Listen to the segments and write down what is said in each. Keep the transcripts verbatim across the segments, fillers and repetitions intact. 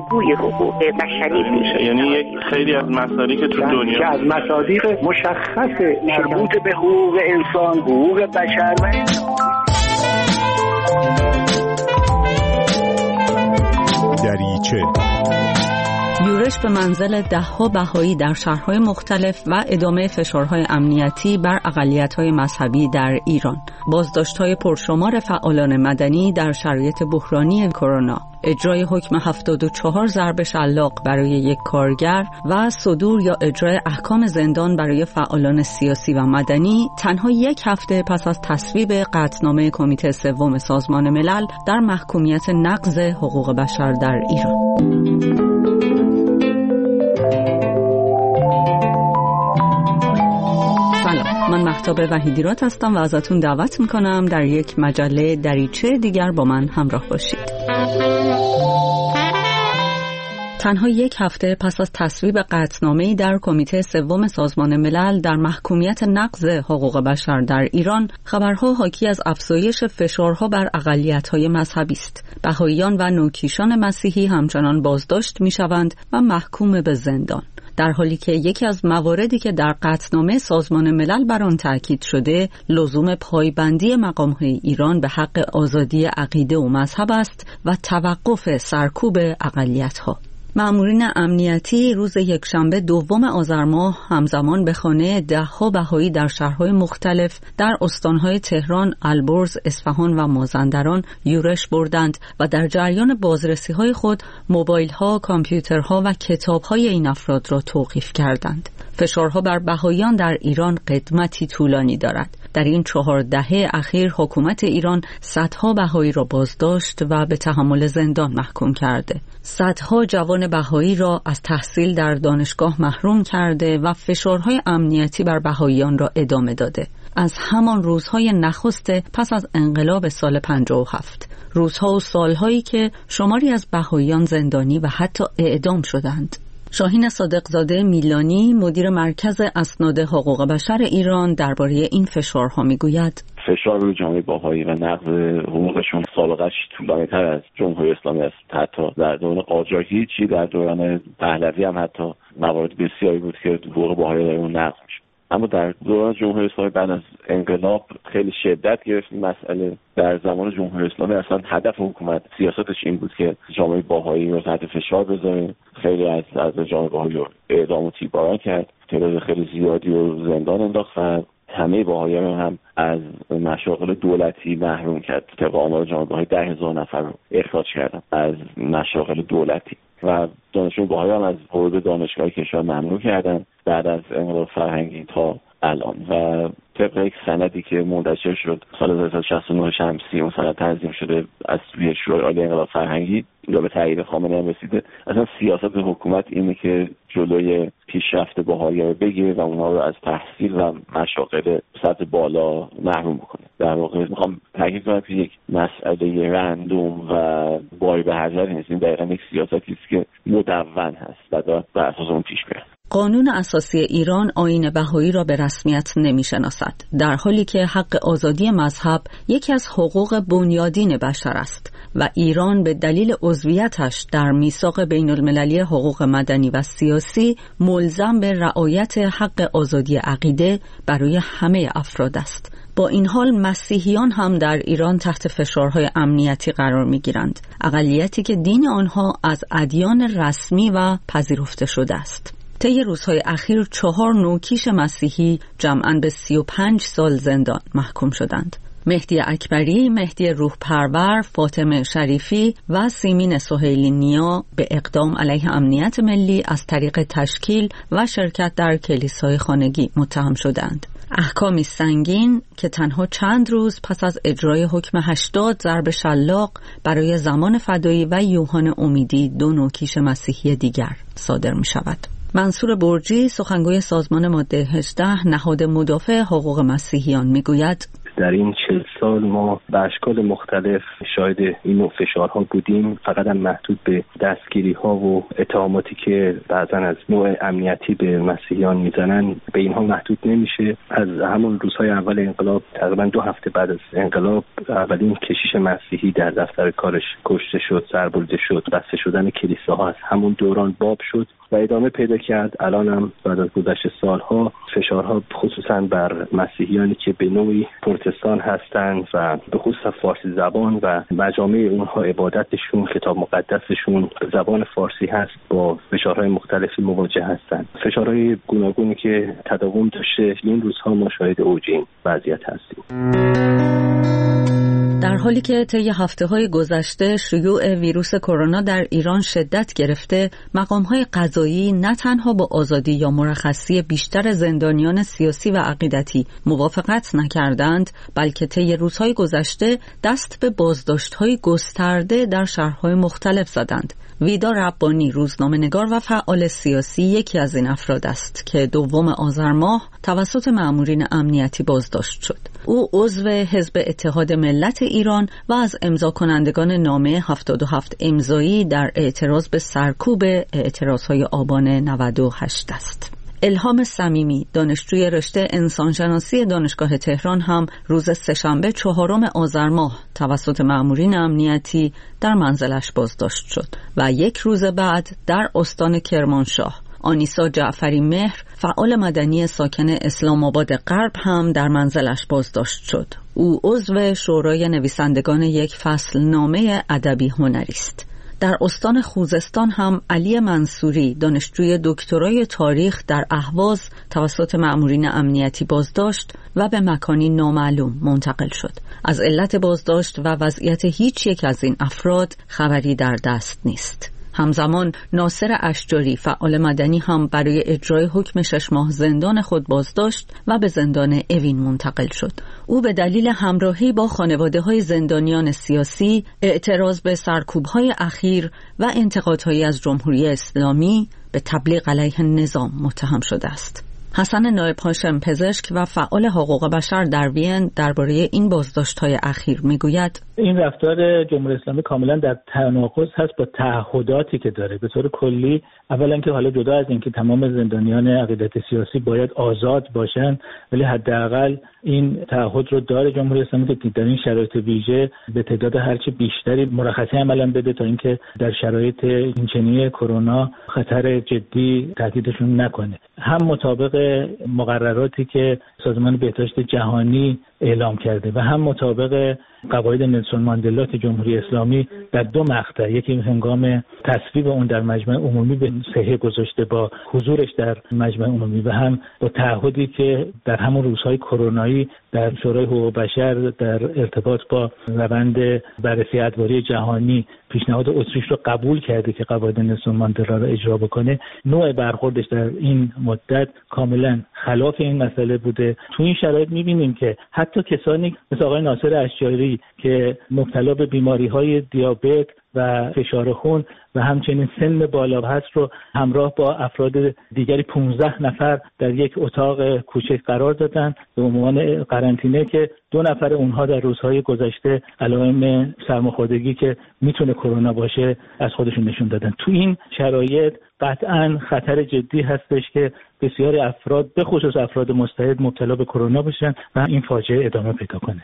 الگوی حقوق بشری میشه. یعنی یک خیلی از مصادیق که تو دنیا که از مصادیق مشخص مربوط به حقوق انسان، حقوق بشر و دریچه یورش به منزل ده‌ها بهایی در شهرهای مختلف و ادامه فشارهای امنیتی بر اقلیت‌های مذهبی در ایران، بازداشت‌های پرشمار فعالان مدنی در شرایط بحرانی کرونا، اجرای حکم هفتاد و چهار ضرب شلاق برای یک کارگر و صدور یا اجرای احکام زندان برای فعالان سیاسی و مدنی تنها یک هفته پس از تصویب قطعنامه کمیته سوم سازمان ملل در محکومیت نقض حقوق بشر در ایران. سلام، من مهتاب وحیدیراد هستم و ازتون دعوت میکنم در یک مجله دریچه دیگر با من همراه باشید. تنها یک هفته پس از تصویب قطعنامه‌ای در کمیته سوم سازمان ملل در محکومیت نقض حقوق بشر در ایران، خبرها حاکی از افزایش فشارها بر اقلیت‌های مذهبی است. بهائیان و نوکیشان مسیحی همچنان بازداشت می‌شوند و محکوم به زندان، در حالی که یکی از مواردی که در قطعنامه سازمان ملل بر آن تاکید شده لزوم پایبندی مقام‌های ایران به حق آزادی عقیده و مذهب است و توقف سرکوب اقلیت‌ها. مأمورین امنیتی روز یکشنبه دوم آذر ماه همزمان به خانه ده‌ها بهایی در شهرهای مختلف در استانهای تهران، البرز، اصفهان و مازندران یورش بردند و در جریان بازرسی‌های خود موبایل‌ها، کامپیوترها و کتاب‌های این افراد را توقیف کردند. فشارها بر بهائیان در ایران قدمتی طولانی دارد. در این چهار دهه اخیر حکومت ایران صدها بهایی را بازداشت و به تحمل زندان محکوم کرده. صدها جوان بهایی را از تحصیل در دانشگاه محروم کرده و فشارهای امنیتی بر بهائیان را ادامه داده. از همان روزهای نخست پس از انقلاب سال پنجاه و هفت، روزها و سالهایی که شماری از بهائیان زندانی و حتی اعدام شدند. شاهین صادقزاده میلانی، مدیر مرکز اسناد حقوق بشر ایران، درباره این فشارها میگوید: فشار روی جامعه بهایی و نقض حقوقشون سابقه‌اش طولانی‌تر از جمهوری اسلامی است. حتی در دوران قاجاری چی در دوران پهلوی هم حتی موارد بسیاری بود که حقوق بهایی در اون نقض میشه. اما در دوران جمهوری اسلامی بعد از انقلاب خیلی شدت گرفت این مسئله. در زمان جمهوری اسلامی اصلا هدف حکومت سیاستش این بود که جامعه بهایی رو تحت فشار بذاره. خیلی از از جامعه بهایی رو اعدام و تیرباران کرد، تعداد خیلی زیادی رو زندان انداخت و همه بهائیان هم از مشاغل دولتی محروم کرد. طبق آمار جامعه بهایی ده هزار نفر رو اخراج کردن از مشاغل دولتی و دانشجویان بهایی هم از ورود دانشگاه کشور ممنوع کردن بعد از انقلاب فرهنگی تا الان. و طبق یک سندی که منتشر شد سال هزار و سیصد و شصت و نه شمسی، اون سند تنظیم شده از سوی شورای عالی انقلاب فرهنگی یا به تایید خامنه‌ای هم رسیده. اصلا سیاست حکومت اینه که جلوی پیشرفت بهائی‌ها رو بگیره و اونها رو از تحصیل و مشاغل سطح بالا محروم بکنه. در واقع میخوام تاکید کنم که یک مسئله رندوم و باری به هر نیست. این دقیقاً یک سیاستی است که مدون هست و باید بر اساس اون پیش بره. قانون اساسی ایران آیین بهایی را به رسمیت نمی‌شناسد، در حالی که حق آزادی مذهب یکی از حقوق بنیادین بشر است و ایران به دلیل عضویتش در میثاق بین‌المللی حقوق مدنی و سیاسی ملزم به رعایت حق آزادی عقیده برای همه افراد است. با این حال مسیحیان هم در ایران تحت فشارهای امنیتی قرار می‌گیرند، اقلیتی که دین آنها از ادیان رسمی و پذیرفته شده است. طی روزهای اخیر چهار نوکیش مسیحی جمعاً به سی و پنج سال زندان محکوم شدند. مهدی اکبری، مهدی روح پرور، فاطمه شریفی و سیمین سهیلی نیا به اقدام علیه امنیت ملی از طریق تشکیل و شرکت در کلیسای خانگی متهم شدند. احکامی سنگین که تنها چند روز پس از اجرای حکم هشتاد ضرب شلاق برای زمان فدایی و یوحان امیدی، دو نوکیش مسیحی دیگر، صادر می شود. منصور برجی، سخنگوی سازمان ماده هجده، نهاد مدافع حقوق مسیحیان، میگوید: در این چهل سال ما به اشکال مختلف شاهد این نوع فشارها بودیم، فقط هم محدود به دستگیری‌ها و اتهاماتی که بعضا از نوع امنیتی به مسیحیان میزنن به اینها محدود نمیشه. از همون روزهای اول انقلاب، تقریبا دو هفته بعد از انقلاب، اولین کشیش مسیحی در دفتر کارش کشته شد، سربریده شد. بسته شدن کلیساها از همون دوران باب شد و ادامه پیدا کرد. الان هم بعد از گذشت سالها فشارها خصوصا بر مسیحیانی که به نوعی پروتستان هستند و به خصوص فارسی زبان و مجامع اونها عبادتشون، کتاب مقدسشون به زبان فارسی هست، با فشارهای مختلفی مواجه هستند. فشارهای گوناگونی که تداوم داشته، این روزها ما شاهد اوج این وضعیت هستیم. در حالی که طی هفته‌های گذشته شیوع ویروس کرونا در ایران شدت گرفته، مقام‌های قضایی نه تنها با آزادی یا مرخصی بیشتر زندانیان سیاسی و عقیدتی موافقت نکردند، بلکه طی روزهای گذشته دست به بازداشت‌های گسترده در شهرهای مختلف زدند. ویدا ربانی، روزنامه‌نگار و فعال سیاسی، یکی از این افراد است که دوم آذر ماه توسط مأمورین امنیتی بازداشت شد. او عضو حزب اتحاد ملت ایران و از امضا کنندگان نامه هفتاد و هفت امضایی در اعتراض به سرکوب اعتراضهای آبان نود و هشت است. الهام صمیمی، دانشجوی رشته انسانشناسی دانشگاه تهران، هم روز سه‌شنبه چهارم آذر ماه توسط مأمورین امنیتی در منزلش بازداشت شد و یک روز بعد در استان کرمانشاه آنیسا جعفری مهر، فعال مدنی ساکن اسلام آباد غرب، هم در منزلش بازداشت شد. او عضو شورای نویسندگان یک فصل نامه ادبی هنری است. در استان خوزستان هم علی منصوری، دانشجوی دکترای تاریخ در اهواز، توسط مأمورین امنیتی بازداشت و به مکانی نامعلوم منتقل شد. از علت بازداشت و وضعیت هیچ یک از این افراد خبری در دست نیست. همزمان ناصر اشجاری، فعال مدنی، هم برای اجرای حکم شش ماه زندان خود بازداشت و به زندان اوین منتقل شد. او به دلیل همراهی با خانواده‌های زندانیان سیاسی، اعتراض به سرکوب‌های اخیر و انتقادهایی از جمهوری اسلامی به تبلیغ علیه نظام متهم شده است. حسن نایب هاشم، پزشک و فعال حقوق بشر در وین، درباره این بازداشت‌های اخیر میگوید: این رفتار جمهوری اسلامی کاملا در تناقض هست با تعهداتی که داره. به طور کلی، اولا که حالا جدا از اینکه تمام زندانیان عقیدت سیاسی باید آزاد باشن، ولی حداقل این تعهد رو داره جمهوری اسلامی که در این شرایط ویژه به تعداد هرچه بیشتری مرخصی عملا بده تا اینکه در شرایط اینچنینی کرونا خطر جدی تهدیدشون نکنه. هم مطابق مقرراتی که سازمان بهداشت جهانی اعلام کرده و هم مطابق قواعد نلسون ماندلا که جمهوری اسلامی در دو مقطع، یکی هنگام تصویب اون در مجمع عمومی به صحه گذاشته با حضورش در مجمع عمومی و هم با تعهدی که در همون روزهای کرونایی در شورای حقوق بشر در ارتباط با روند بررسی ادواری جهانی پیشنهاد اتریش رو قبول کرده که قواعد نلسون ماندلا رو اجرا بکنه، نوع برخوردش در این مدت کاملا خلاف این مسئله بوده. تو این شرایط می‌بینیم که حتی کسانی مثل آقای ناصر اشجاری که مبتلا به بیماری‌های دیابت و فشار خون و همچنین سن بالا هست رو همراه با افراد دیگری پانزده نفر در یک اتاق کوچک قرار دادن به عنوان قرنطینه که دو نفر اونها در روزهای گذشته علائم سرماخوردگی که میتونه کرونا باشه از خودشون نشون دادن. تو این شرایط قطعاً خطر جدی هستش که بسیاری افراد به خصوص افراد مستعد مبتلا به کرونا بشن و این فاجعه ادامه پیدا کنه.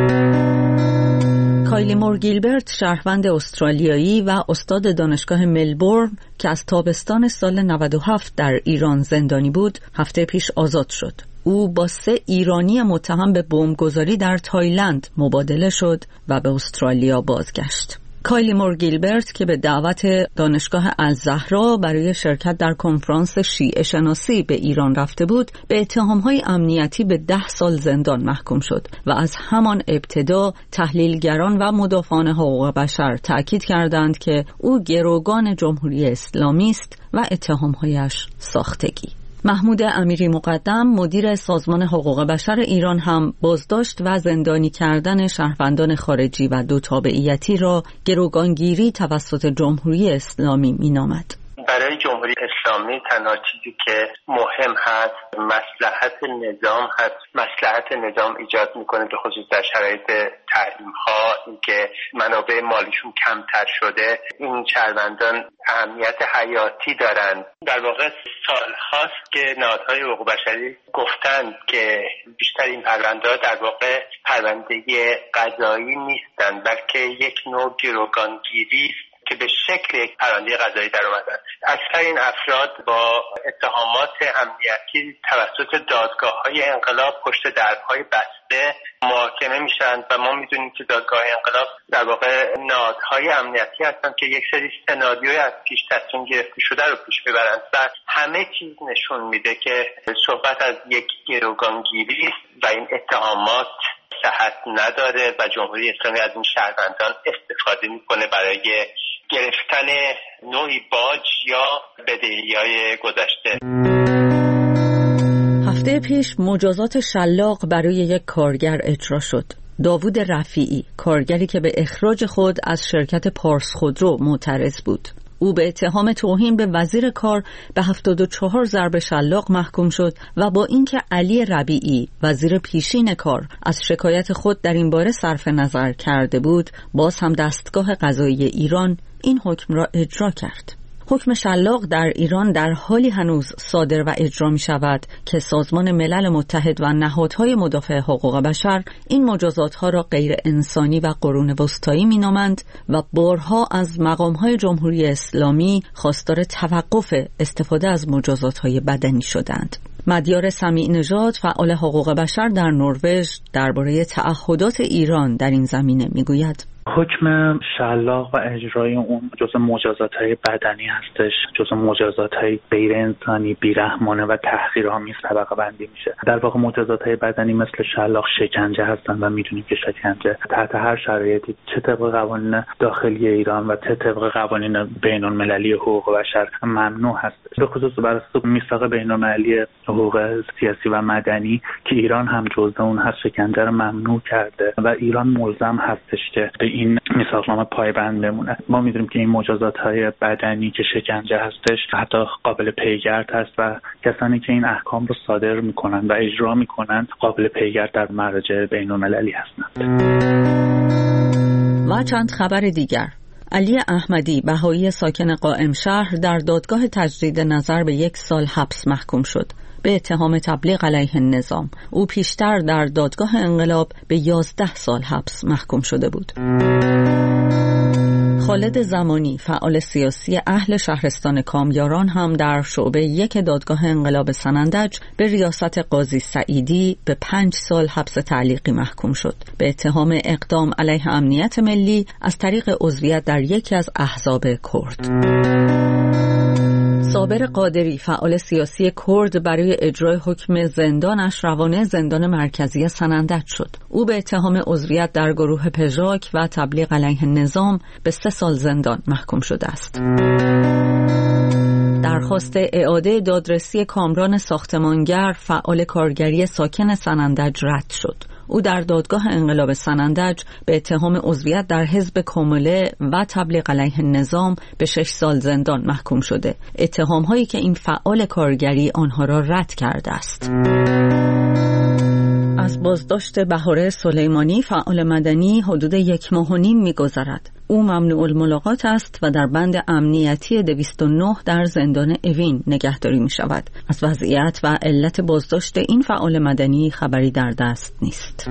کایلی مور گیلبرت، شهروند استرالیایی و استاد دانشگاه ملبورن که از تابستان سال نود و هفت در ایران زندانی بود، هفته پیش آزاد شد. او با سه ایرانی متهم به بمبگذاری در تایلند مبادله شد و به استرالیا بازگشت. کایلی مور گیلبرت که به دعوت دانشگاه الزهرا برای شرکت در کنفرانس شیعه شناسی به ایران رفته بود، به اتهام‌های امنیتی به ده سال زندان محکوم شد و از همان ابتدا تحلیلگران و مدافعان حقوق بشر تأکید کردند که او گروگان جمهوری اسلامی است و اتهام‌هایش ساختگی. محمود امیری مقدم، مدیر سازمان حقوق بشر ایران، هم بازداشت و زندانی کردن شهروندان خارجی و دو تابعیتی را گروگانگیری توسط جمهوری اسلامی مینامد. برای جمهوری اسلامی تنها چیزی که مهم هست مصلحت نظام هست. مصلحت نظام ایجاد میکنه به خصوص در شرایط تحریم ها، اینکه منابع مالیشون کمتر شده. این شهروندان اهمیت حیاتی دارن. در واقع سال هاست که نهادهای حقوق بشری گفتند که بیشتر این پرونده‌ها در واقع پرونده قضایی نیستند، بلکه یک نوع گروگانگیری است که به شکل یک پرونده قضایی در اومدن. اکثر این افراد با اتهامات امنیتی توسط دادگاه‌های انقلاب پشت درهای بسته محاکمه میشن و ما میدونیم که دادگاه انقلاب در واقع نهادهای امنیتی هستن که یک سری سناریوی از پیش تصمیم گرفته شده رو پیش میبرند و همه چیز نشون میده که صحبت از یک گروگانگیری و این اتهامات صحت نداره و جمهوری اسلامی از این شهروندان استفاده میکنه برای گرفتن نوعی باج یا بدهی‌های گذشته. هفته پیش مجازات شلاق برای یک کارگر اجرا شد. داوود رفیعی، کارگری که به اخراج خود از شرکت پارس خودرو معترض بود. او به اتهام توهین به وزیر کار به هفتاد و چهار ضربه شلاق محکوم شد و با اینکه علی ربیعی وزیر پیشین کار از شکایت خود در این باره صرف نظر کرده بود، باز هم دستگاه قضایی ایران این حکم را اجرا کرد. حکم شلاق در ایران در حالی هنوز صادر و اجرا می شود که سازمان ملل متحد و نهادهای مدافع حقوق بشر این مجازات ها را غیر انسانی و قرون وسطایی می نامند و بارها از مقام های جمهوری اسلامی خواستار توقف استفاده از مجازات های بدنی شدند. مدیار سمیع نژاد، فعال حقوق بشر در نروژ، درباره تعهدات ایران در این زمینه می گوید. حکم شلاق و اجرای اون جزء مجازات‌های بدنی هستش، جزء مجازات‌های غیر انسانی، بیرحمانه و تحقیرآمیز طبقه بندی میشه. در واقع مجازات‌های بدنی مثل شلاق شکنجه هستن و میدونیم که شکنجه تحت هر شرایطی چه طبق قوانین داخلی ایران و چه طبق قوانین بین‌المللی حقوق بشر ممنوع هست. به خصوص بر اساس میثاق بین‌المللی حقوق سیاسی و مدنی که ایران هم جزء اون هست، شکنجه رو ممنوع کرده و ایران ملزم هستش که به این میثاقنامه پایبند بمونه. ما میدونیم که این مجازات‌های بدنی که شکنجه هستش حتی قابل پیگرد هست و کسانی که این احکام رو صادر میکنن و اجرا میکنن قابل پیگرد در مراجع بین‌المللی هستند. و چند خبر دیگر. علی احمدی، بهایی ساکن قائم شهر، در دادگاه تجدید نظر به یک سال حبس محکوم شد به اتهام تبلیغ علیه النظام. او پیشتر در دادگاه انقلاب به یازده سال حبس محکوم شده بود. خالد زمانی، فعال سیاسی اهل شهرستان کامیاران، هم در شعبه یک دادگاه انقلاب سنندج به ریاست قاضی سعیدی به پنج سال حبس تعلیقی محکوم شد به اتهام اقدام علیه امنیت ملی از طریق عضویت در یکی از احزاب کرد. صابر قادری، فعال سیاسی کرد، برای اجرای حکم زندانش روانه زندان مرکزی سنندج شد. او به اتهام عضویت در گروه پژاک و تبلیغ علیه النظام به سه سال زندان محکوم شده است. درخواست اعاده دادرسی کامران ساختمانگر، فعال کارگری ساکن سنندج، رد شد. او در دادگاه انقلاب سنندج به اتهام عضویت در حزب کامله و تبلیغ علیه النظام به شش سال زندان محکوم شده. اتهام هایی که این فعال کارگری آنها را رد کرده است. از بازداشت بهاره سلیمانی، فعال مدنی، حدود یک ماه و نیم می‌گذرد. او ممنوع الملاقات است و در بند امنیتی دویست و نه در زندان اوین نگهداری می شود. از وضعیت و علت بازداشت این فعال مدنی خبری در دست نیست.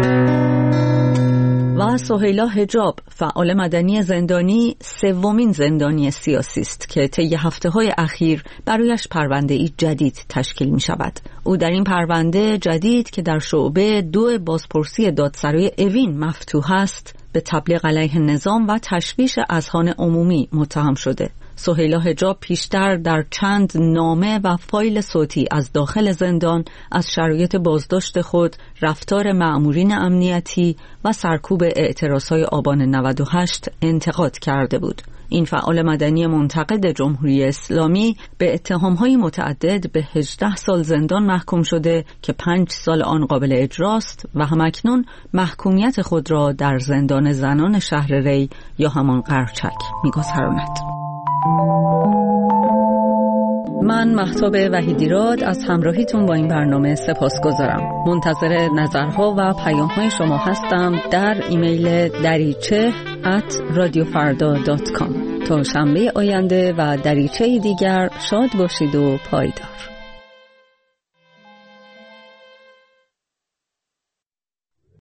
و سهیلا حجاب، فعال مدنی زندانی، سومین زندانی سیاسی است که طی هفته‌های اخیر برایش پرونده‌ای جدید تشکیل می شود. او در این پرونده جدید که در شعبه دو بازپرسی دادسرای اوین مفتوح است، به تبلیغ علیه النظام و تشویش اذهان عمومی متهم شده. سهیلا حجاب پیشتر در چند نامه و فایل صوتی از داخل زندان از شرایط بازداشت خود، رفتار مأمورین امنیتی و سرکوب اعتراضهای آبان نود و هشت انتقاد کرده بود. این فعال مدنی منتقد جمهوری اسلامی به اتهام‌های متعدد به هجده سال زندان محکوم شده که پنج سال آن قابل اجراست و همکنون محکومیت خود را در زندان زنان شهر ری یا همان قرچک می‌گذراند. من مهتاب وحیدیراد از همراهیتون با این برنامه سپاسگزارم. منتظر نظرها و پیام‌های شما هستم در ایمیل دریچه ات رادیو فردا دات کام. تا شنبه آینده و دریچه دیگر شاد باشید و پایدار.